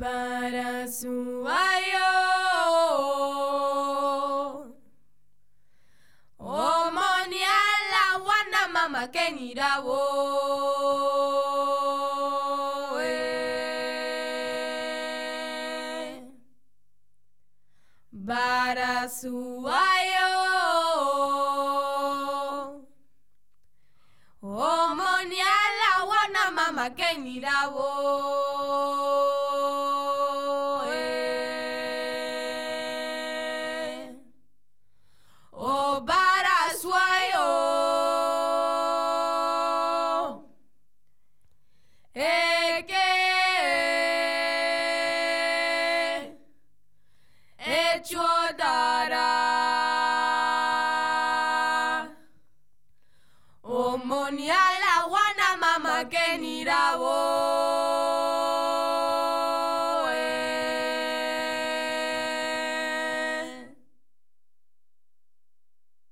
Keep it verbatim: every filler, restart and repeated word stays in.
Para su ayo o moniala wana mama kenirawo para su ayo o moniala wana mama kenirawo